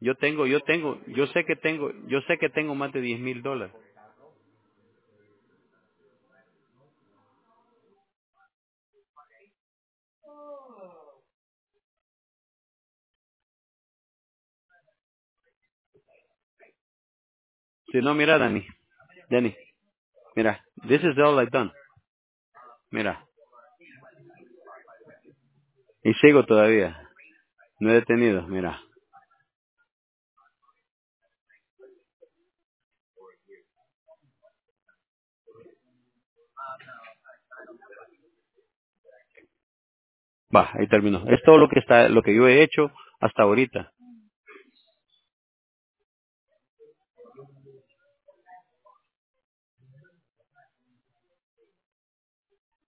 yo sé que tengo más de $10,000. Si no, mira, Danny, mira, this is all I've done. Mira, y sigo todavía. No he detenido, mira. Va, ahí terminó. Es todo lo que yo he hecho hasta ahorita.